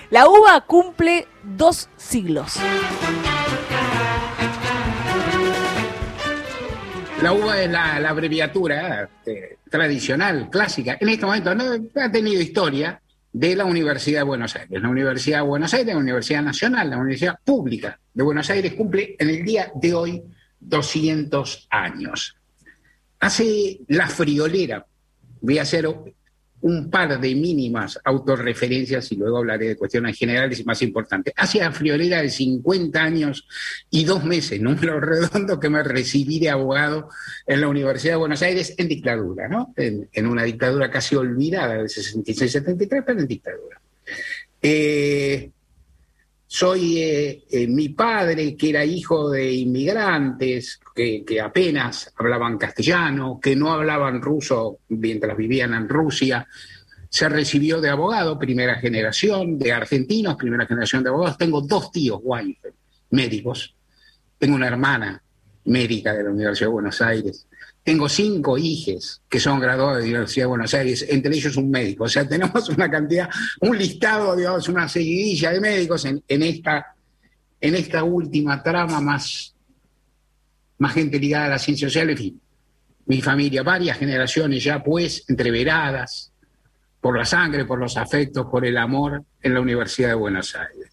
La uva cumple 2 siglos. La uva es la abreviatura tradicional, clásica. En este momento no ha tenido historia de la Universidad de Buenos Aires. La Universidad de Buenos Aires, la Universidad Nacional, la Universidad Pública de Buenos Aires cumple en el día de hoy 200 años. Hace la friolera. Voy a hacer un par de mínimas autorreferencias y luego hablaré de cuestiones generales y más importantes. Hace la friolera de 50 años y 2 meses, número redondo, que me recibí de abogado en la Universidad de Buenos Aires en dictadura, ¿no? En una dictadura casi olvidada del 66-73, pero en dictadura. Soy mi padre, que era hijo de inmigrantes, que apenas hablaban castellano, que no hablaban ruso mientras vivían en Rusia, se recibió de abogado, primera generación de argentinos, primera generación de abogados. Tengo 2 tíos Weinfeld, médicos. Tengo una hermana médica de la Universidad de Buenos Aires. Tengo 5 hijes que son graduados de la Universidad de Buenos Aires, entre ellos un médico. O sea, tenemos una cantidad, un listado, digamos, una seguidilla de médicos en esta última trama, más gente ligada a la ciencia social. En fin, mi familia, varias generaciones ya, pues, entreveradas por la sangre, por los afectos, por el amor en la Universidad de Buenos Aires.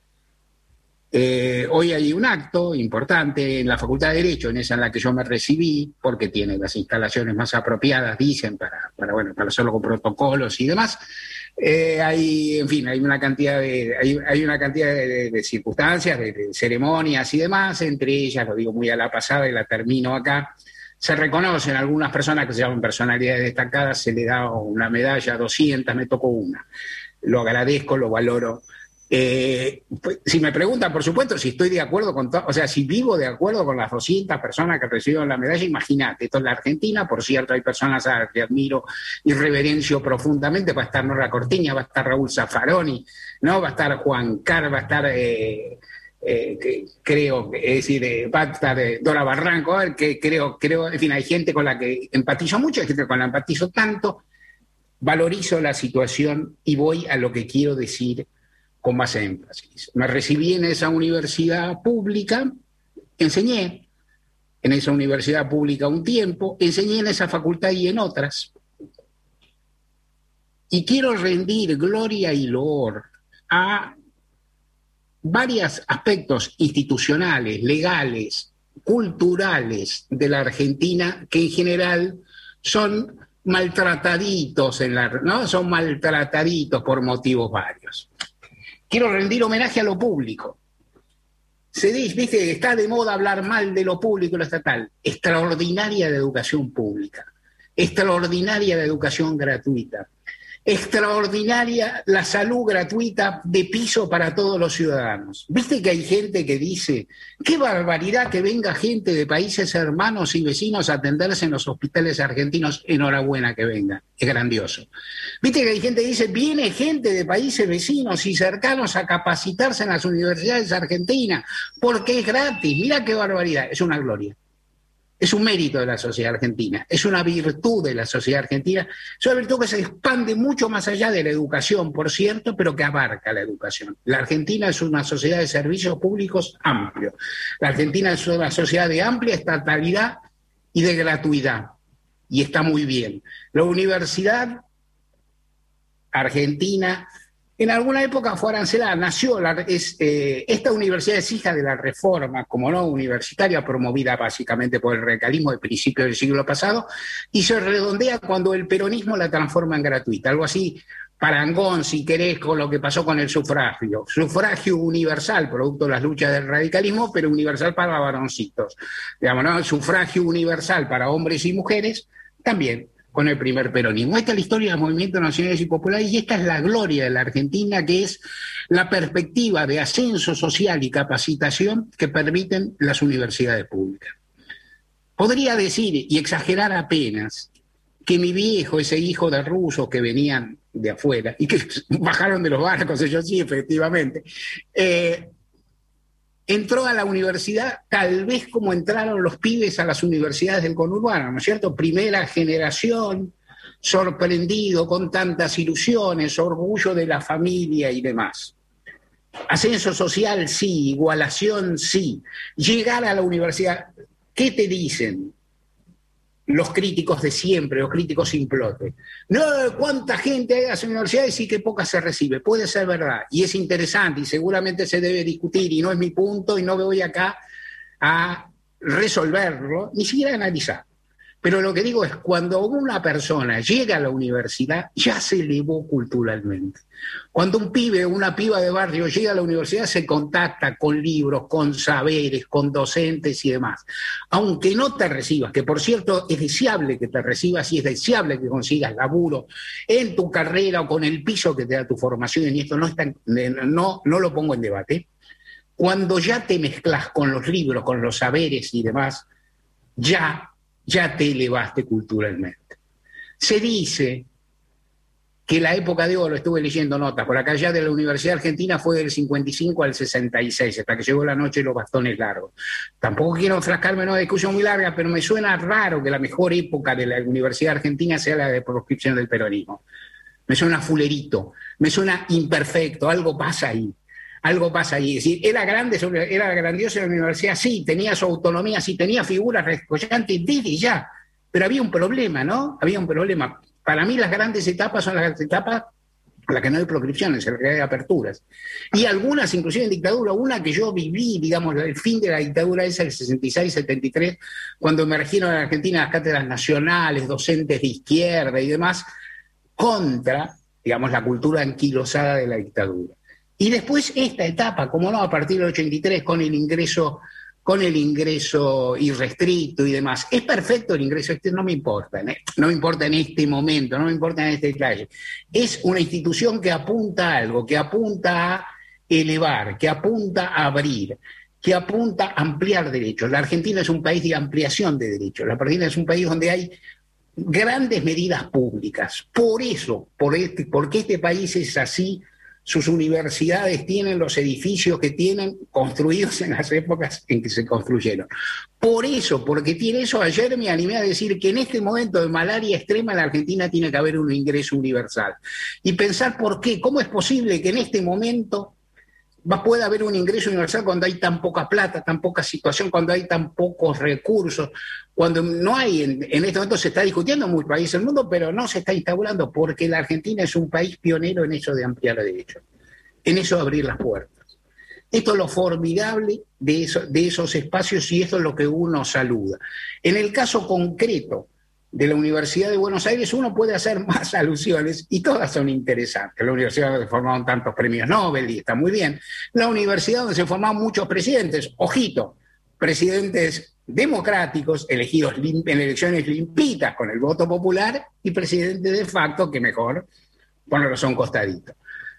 Hoy hay un acto importante en la Facultad de Derecho, en esa en la que yo me recibí, porque tiene las instalaciones más apropiadas, dicen, para hacerlo con protocolos y demás. Hay una cantidad de circunstancias, de ceremonias y demás, entre ellas, lo digo muy a la pasada y la termino acá, se reconocen algunas personas que se llaman personalidades destacadas, se le da una medalla, 200, me tocó una. Lo agradezco, lo valoro. Si me preguntan, por supuesto, si estoy de acuerdo con todo, o sea, si vivo de acuerdo con las 200 personas que recibieron la medalla, imagínate, esto es la Argentina, por cierto, hay personas a las que admiro y reverencio profundamente, va a estar Nora Cortiña, va a estar Raúl Zaffaroni, ¿no? Va a estar Juan Carr, va a estar, va a estar Dora Barranco, que creo, en fin, hay gente con la que empatizo mucho, hay gente con la que empatizo tanto, valorizo la situación y voy a lo que quiero decir con más énfasis. Me recibí en esa universidad pública, enseñé en esa universidad pública un tiempo, enseñé en esa facultad y en otras. Y quiero rendir gloria y loor a varios aspectos institucionales, legales, culturales de la Argentina que en general son maltrataditos, ¿no? Son maltrataditos por motivos varios. Quiero rendir homenaje a lo público. Se dice, viste, está de moda hablar mal de lo público y lo estatal. Extraordinaria de educación pública, extraordinaria de educación gratuita, extraordinaria la salud gratuita de piso para todos los ciudadanos. Viste que hay gente que dice, qué barbaridad que venga gente de países hermanos y vecinos a atenderse en los hospitales argentinos. Enhorabuena que venga, es grandioso. Viste que hay gente que dice, viene gente de países vecinos y cercanos a capacitarse en las universidades argentinas porque es gratis. Mira qué barbaridad, es una gloria. Es un mérito de la sociedad argentina, es una virtud de la sociedad argentina, es una virtud que se expande mucho más allá de la educación, por cierto, pero que abarca la educación. La Argentina es una sociedad de servicios públicos amplio. La Argentina es una sociedad de amplia estatalidad y de gratuidad, y está muy bien. La Universidad Argentina en alguna época fue arancelada, nació, esta universidad es hija de la reforma, como no, universitaria, promovida básicamente por el radicalismo de principios del siglo pasado, y se redondea cuando el peronismo la transforma en gratuita, algo así, parangón, si querés, con lo que pasó con el sufragio. Sufragio universal, producto de las luchas del radicalismo, pero universal para varoncitos. Digamos, ¿no? Sufragio universal para hombres y mujeres, también con el primer peronismo. Esta es la historia de los movimientos nacionales y populares y esta es la gloria de la Argentina, que es la perspectiva de ascenso social y capacitación que permiten las universidades públicas. Podría decir, y exagerar apenas, que mi viejo, ese hijo de rusos que venían de afuera y que bajaron de los barcos, ellos sí, efectivamente, entró a la universidad tal vez como entraron los pibes a las universidades del conurbano, ¿no es cierto? Primera generación, sorprendido, con tantas ilusiones, orgullo de la familia y demás. Ascenso social, sí. Igualación, sí. Llegar a la universidad, ¿qué te dicen los críticos de siempre, los críticos simplotes? No, cuánta gente hay en las universidades y qué poca se recibe. Puede ser verdad, y es interesante, y seguramente se debe discutir, y no es mi punto, y no me voy acá a resolverlo, ni siquiera a analizar. Pero lo que digo es, cuando una persona llega a la universidad, ya se elevó culturalmente. Cuando un pibe o una piba de barrio llega a la universidad, se contacta con libros, con saberes, con docentes y demás. Aunque no te recibas, que por cierto es deseable que te recibas y es deseable que consigas laburo en tu carrera o con el piso que te da tu formación, y esto no lo pongo en debate. Cuando ya te mezclas con los libros, con los saberes y demás, ya te elevaste culturalmente. Se dice que la época de oro, estuve leyendo notas, por acá ya de la Universidad Argentina fue del 55 al 66, hasta que llegó la noche de los bastones largos. Tampoco quiero enfrascarme en una discusión muy larga, pero me suena raro que la mejor época de la Universidad Argentina sea la de proscripción del peronismo. Me suena fulerito, me suena imperfecto, algo pasa ahí. Algo pasa ahí. Es decir, era grandiosa la universidad, sí, tenía su autonomía, sí, tenía figuras descollantes desde ya, pero había un problema, ¿no? Había un problema. Para mí las grandes etapas son las etapas en las que no hay proscripciones, en las que hay aperturas. Y algunas, inclusive en dictadura, una que yo viví, digamos, el fin de la dictadura esa, el 66-73, cuando emergieron en Argentina las cátedras nacionales, docentes de izquierda y demás, contra, digamos, la cultura anquilosada de la dictadura. Y después esta etapa, como no, a partir del 83, con el ingreso irrestricto y demás. Es perfecto el ingreso, no me importa, no me importa en este momento, no me importa en este detalle. Es una institución que apunta a algo, que apunta a elevar, que apunta a abrir, que apunta a ampliar derechos. La Argentina es un país de ampliación de derechos. La Argentina es un país donde hay grandes medidas públicas. Por eso, porque este país es así, sus universidades tienen los edificios que tienen construidos en las épocas en que se construyeron. Por eso, porque tiene eso, ayer me animé a decir que en este momento de malaria extrema en la Argentina tiene que haber un ingreso universal. Y pensar por qué, cómo es posible que en este momento pueda haber un ingreso universal cuando hay tan poca plata, tan poca situación, cuando hay tan pocos recursos, cuando no hay, en este momento se está discutiendo en muchos países del mundo, pero no se está instaurando, porque la Argentina es un país pionero en eso de ampliar derechos, en eso de abrir las puertas. Esto es lo formidable de esos espacios, y esto es lo que uno saluda. En el caso concreto de la Universidad de Buenos Aires, uno puede hacer más alusiones y todas son interesantes. La universidad donde se formaron tantos premios Nobel y está muy bien. La universidad donde se formaron muchos presidentes, ojito, presidentes democráticos, elegidos en elecciones limpitas con el voto popular, y presidentes de facto, que mejor ponerlos a un costadito.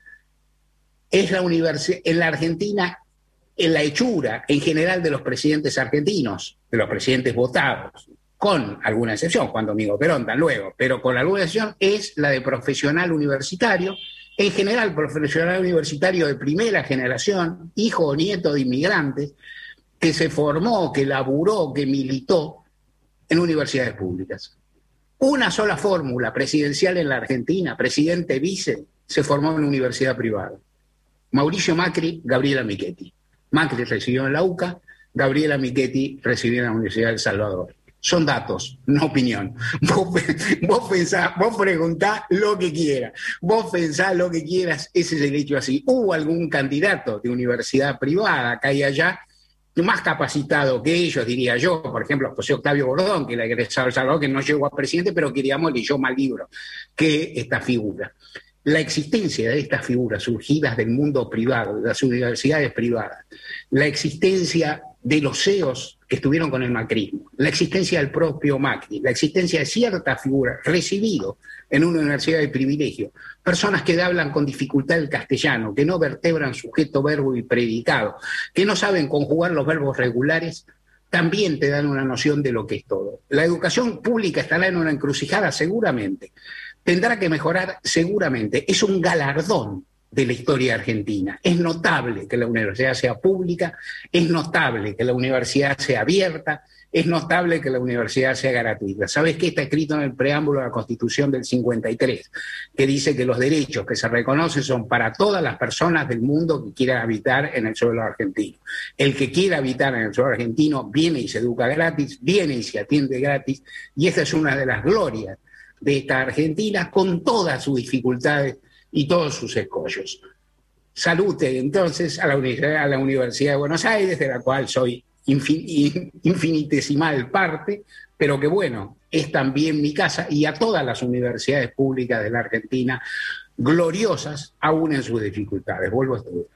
Es la universidad, en la Argentina, en la hechura en general de los presidentes argentinos, de los presidentes votados, con alguna excepción, Juan Domingo Perón, tan luego, pero con alguna excepción, es la de profesional universitario, en general profesional universitario de primera generación, hijo o nieto de inmigrantes, que se formó, que laburó, que militó en universidades públicas. Una sola fórmula presidencial en la Argentina, presidente vice, se formó en una universidad privada. Mauricio Macri, Gabriela Michetti. Macri recibió en la UCA, Gabriela Michetti recibió en la Universidad de El Salvador. Son datos, no opinión. Vos preguntás lo que quieras. Vos pensás lo que quieras, ese es el hecho así. Hubo algún candidato de universidad privada acá y allá, más capacitado que ellos, diría yo, por ejemplo, José Octavio Bordón, que le egresado El Salvador, que no llegó a presidente, pero que, digamos, leyó más libros que esta figura. La existencia de estas figuras surgidas del mundo privado, de las universidades privadas, la existencia de los CEOs que estuvieron con el macrismo, la existencia del propio Macri, la existencia de ciertas figuras recibidos en una universidad de privilegio, personas que hablan con dificultad el castellano, que no vertebran sujeto, verbo y predicado, que no saben conjugar los verbos regulares, también te dan una noción de lo que es todo. La educación pública estará en una encrucijada seguramente, tendrá que mejorar seguramente, es un galardón de la historia argentina. Es notable que la universidad sea pública, es notable que la universidad sea abierta, es notable que la universidad sea gratuita. ¿Sabes qué está escrito en el preámbulo de la Constitución del 53? Que dice que los derechos que se reconocen son para todas las personas del mundo que quieran habitar en el suelo argentino. El que quiera habitar en el suelo argentino viene y se educa gratis, viene y se atiende gratis, y esta es una de las glorias de esta Argentina, con todas sus dificultades y todos sus escollos. Salute entonces a la Universidad de Buenos Aires, de la cual soy infinitesimal parte, pero que bueno, es también mi casa, y a todas las universidades públicas de la Argentina, gloriosas aún en sus dificultades. Vuelvo a estudiar.